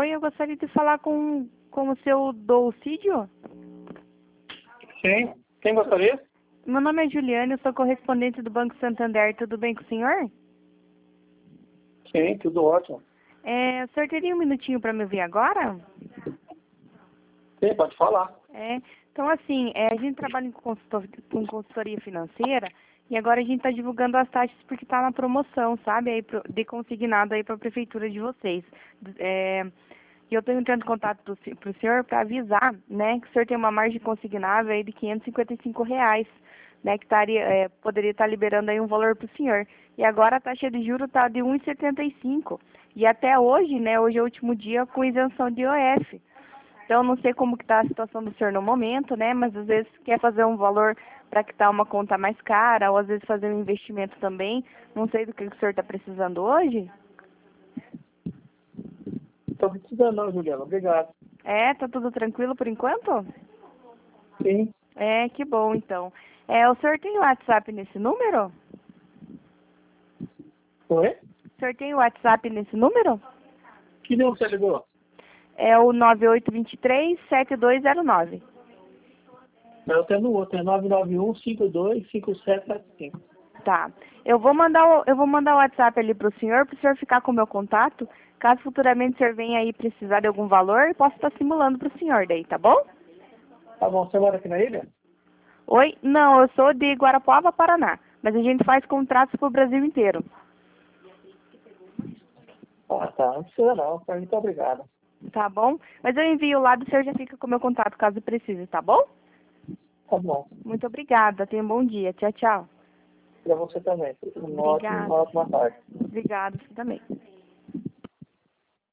Oi, eu gostaria de falar com o seu Dolcídio. Sim. Quem gostaria? Meu nome é Juliane, eu sou correspondente do Banco Santander. Tudo bem com o senhor? Sim, tudo ótimo. O senhor teria um minutinho para me ouvir agora? Sim, pode falar. Então, assim, a gente trabalha com consultoria financeira e agora a gente está divulgando as taxas porque está na promoção, sabe? Aí, de consignado aí para a prefeitura de vocês. E eu estou entrando em contato para o senhor para avisar, né, que o senhor tem uma margem consignável aí de R$ 555, né, que poderia estar liberando aí um valor para o senhor. E agora a taxa de juros está de 1,75. E até hoje, né, hoje é o último dia com isenção de IOF. Então, não sei como que está a situação do senhor no momento, né, mas às vezes quer fazer um valor para quitar uma conta mais cara, ou às vezes fazer um investimento também. Não sei do que o senhor está precisando hoje. Estou precisando não, Juliana. Obrigado. Tá tudo tranquilo por enquanto? Sim. Que bom, então. O senhor tem o WhatsApp nesse número? Oi? O senhor tem o WhatsApp nesse número? Que número você ligou? É o 9823-7209. Eu tenho no outro, é 991-525775. Tá. Eu vou mandar o WhatsApp ali para o senhor ficar com o meu contato. Caso futuramente o senhor venha aí precisar de algum valor, eu posso estar simulando para o senhor daí, tá bom? Tá bom, você mora aqui na ilha? Oi? Não, eu sou de Guarapuava, Paraná. Mas a gente faz contratos para o Brasil inteiro. Ah, tá. Não precisa não. Muito obrigado. Tá bom? Mas eu envio lá do senhor já fica com o meu contato caso precise, tá bom? Tá bom. Muito obrigada. Tenha um bom dia. Tchau, tchau. Pra você também. Uma Obrigada. ótima tarde. Obrigada, você também.